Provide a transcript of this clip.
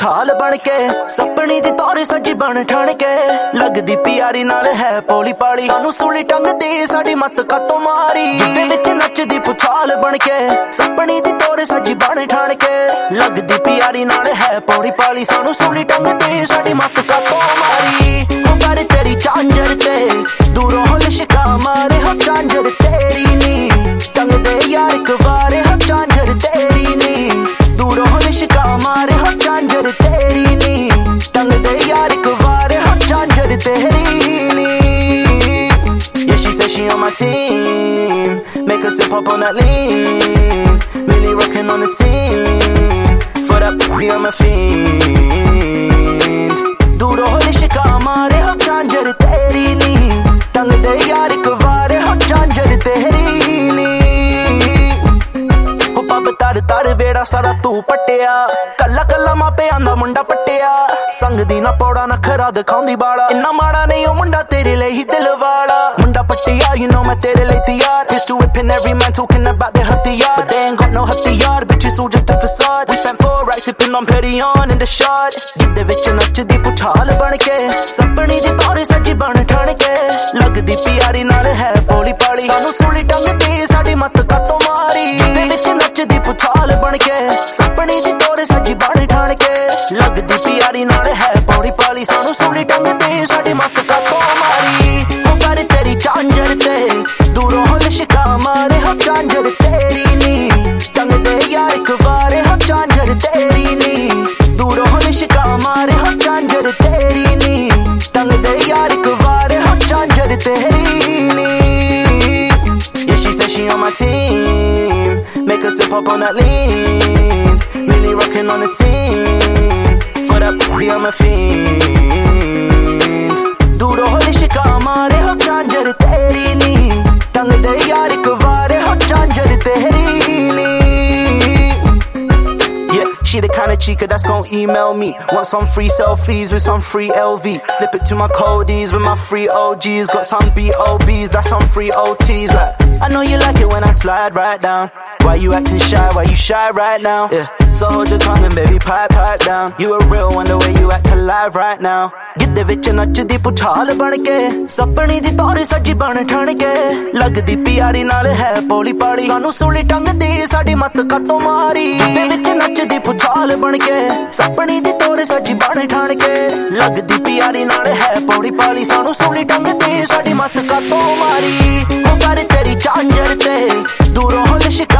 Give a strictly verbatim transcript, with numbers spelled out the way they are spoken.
ਪੁਛਾਲ ਬਣ ਕੇ ਸਪਣੀ ਦੀ ਤੌਰ ਸੱਜੀ ਬਣ ਠਣ ਕੇ ਲੱਗਦੀ ਪਿਆਰੀ ਨਾਲ ਹੈ ਪੋਲੀ ਪਾਲੀ ਸਾਨੂੰ ਸੂਲੀ ਟੰਗਦੀ ਸਾਡੀ ਮੱਤ ਕਾਤੋਂ ਮਾਰੀ ਦੇ ਵਿੱਚ ਨੱਚਦੀ ਪੁਛਾਲ ਬਣ ਕੇ ਸਪਣੀ ਦੀ ਤੌਰ ਸੱਜੀ ਬਣ ਠਣ ਕੇ ਲੱਗਦੀ ਪਿਆਰੀ ਨਾਲ ਹੈ ਪੋਲੀ ਪਾਲੀ ਸਾਨੂੰ ਸੂਲੀ ਟੰਗਦੀ ਸਾਡੀ ਮੱਤ ਕਾਤੋਂ ਮਾਰੀ ਉਹ ਬਾਰੇ ਤੇਰੀ ਚਾਂਜਰ ਤੇ ਦੂਰੋਂ ਲਿਸ਼ਕਾ ਮਾਰੇ ਹੋ ਚਾਂਜਰ ਤੇਰੀ ਨੀ ਟੰਗਦੇ ਯਾਰ ਇੱਕ ਵਾਰੇ ਹੋ ਚਾਂਜਰ ਤੇਰੀ ਨੀ ਦੂਰੋਂ ਲਿਸ਼ਕਾ ਮਾਰੇ ਹੋ ਚਾਂਜਰ ਤੇਰੀ ਨੀ ਟੰਗਦੇ ਯਾਰ ਇੱਕ ਵਾਰੇ ਹੋ ਚਾਂਜਰ ਤੇਰੀ ਨੀ Yeah, she said she on my team, make her sip up on that lean, really rockin' on the scene, for that be I'm a fiend. ਦੂਰੋਂ ਲਿਸ਼ਕਾ ਮਾਰੇ ਹੋ ਚਾਂਜਰ ਤੇਰੀ ਨੀ ਟੰਗਦੇ ਯਾਰ ਇੱਕ ਵਾਰੇ ਹੋ ਚਾਂਜਰ ਤੇਰੀ ਨੀ ਹੋ ਪੱਬ ਤੜ ਤੜ ਵੇੜਾ ਸਾਰਾ ਤੂੰ ਪੱਟਿਆ ਕੱਲਾ ਕੱਲਾ ਮਾਪਿਆਂ ਦਾ ਮੁੰਡਾ ਪੱਟਿਆ ਸੰਗ ਦੀ ਨਾ ਪੌੜਾ ਨਖਰਾ ਦਿਖਾਉਂਦੀ ਬਾਲਾ ਇੰਨਾ ਮਾੜਾ ਨਹੀਂ ਉਹ ਮੁੰਡਾ ਤੇਰੇ ਲਈ ਹੀ ਦਿਲ ਵਾਲਾ ਮੁੰਡਾ ਪੱਟਿਆ you know ਮੈਂ ਤੇਰੇ ਲਈ ਤਿਆਰ pistol whipping every man talking about their ਹਥਿਆਰ but they ain't got no ਹਥਿਆਰ bitch it's all just a facade we spent four racks sipping on Perignon in the shot ਦੇ ਵਿੱਚ ਨੱਚਦੀ ਪੁਛਾਲ ਬਣ ਕੇ ਸਪਣੀ ਦੀ ਤੌਰ ਸੱਜੀ ਬਣ ਠਣ ਕੇ ਲੱਗਦੀ ਪਿਆਰੀ ਨਾਲ ਹੈ ਪੋਲੀ ਪਾਲੀ ਸਾਨੂੰ ਸੂਲੀ ਟੰਗਦੀ ਸਾਡੀ ਮੱਤ ਕਾਤੋਂ ਮਾਰੀ ਦੇ ਵਿੱਚ ਨੱਚਦੀ ਪੁਛਾਲ ਬਣ ਕੇ ਸਪਣੀ ਦੀ ਤੌਰ ਸੱਜੀ ਬਣ ਠਣ ਕੇ ਲੱਗਦੀ ਪਿਆਰੀ ਨਾਲ ਹੈ ਪੌੜੀ ਪਾਲੀ ਸਾਨੂੰ ਸੂਲੀ ਟੰਗਦੀ ਸਾਡੀ ਮੱਤ ਕਾਤੋਂ ਮਾਰੀ ਉਹ ਬਾਰੇ ਤੇਰੀ ਚਾਂਜਰ ਤੇ ਦੂਰੋਂ ਲਿਸ਼ਕਾ ਮਾਰੇ ਹੋ ਚਾਂਜਰ ਤੇਰੀ ਨੀ ਟੰਗਦੇ ਯਾਰ ਇੱਕ ਵਾਰੇ ਹੋ ਚਾਂਜਰ ਤੇਰੀ ਨੀ ਦੂਰੋਂ ਲਿਸ਼ਕਾ ਮਾਰੇ ਹੋ ਚਾਂਜਰ ਤੇਰੀ ਨੀ ਟੰਗਦੇ ਯਾਰ ਇੱਕ ਵਾਰੇ ਹੋ ਚਾਂਜਰ ਤੇਰੀ ਨੀ Yeah, she said she on my team, make her sip up on that lean, really rockin' on the scene, for that be I'm a fiend. ਦੂਰੋਂ ਲਿਸ਼ਕਾ ਮਾਰੇ ਹੋ ਚਾਂਜਰ ਤੇਰੀ ਨੀ ਟੰਗਦੇ ਯਾਰ ਇੱਕ ਵਾਰੇ ਹੋ ਚਾਂਜਰ ਤੇਰੀ ਨੀ Yeah, she the kind of chica that's gon' email me. Want some free selfies with some free L V. Slip it to my codies with my free O Gs. Got some B O Bs, that's some free O Ts. Like, I know you like it when I slide right down. Why you acting shy? Why you shy right now? Yeah, so hold your tongue and baby pipe, pipe down. You a real one the way you act alive right now. ਗਿੱਧੇ ਵਿੱਚ ਨੱਚਦੀ ਪੁਛਾਲ ਬਣ ਕੇ ਸਪਣੀ ਦੀ ਤੌਰ ਸੱਜੀ ਬਣ ਠਣ ਕੇ ਲੱਗਦੀ ਪਿਆਰੀ ਨਾਲ ਹੈ ਪੋਲੀ ਪਾਲੀ ਸਾਨੂੰ ਸੂਲੀ ਟੰਗਦੀ ਸਾਡੀ ਮੱਤ ਕਾਤੋਂ ਮਾਰੀ ਗਿੱਧੇ ਵਿੱਚ ਨੱਚਦੀ ਪੁਛਾਲ ਬਣ ਕੇ ਸਪਣੀ ਦੀ ਤੌਰ ਸੱਜੀ ਬਣ ਠਣ ਕੇ ਲੱਗਦੀ ਪਿਆਰੀ ਨਾਲ ਹੈ ਪੌੜੀ ਪਾਲੀ ਸਾਨੂੰ ਸੂਲੀ ਟੰਗਦੀ ਸਾਡੀ ਮੱਤ ਕਾਤੋਂ ਮਾਰੀ ਉਹ ਬਾਰੇ ਤੇਰੀ ਚਾਂਜਰ ਤੇ ਦੂਰੋਂ ਲਿਸ਼ਕਾ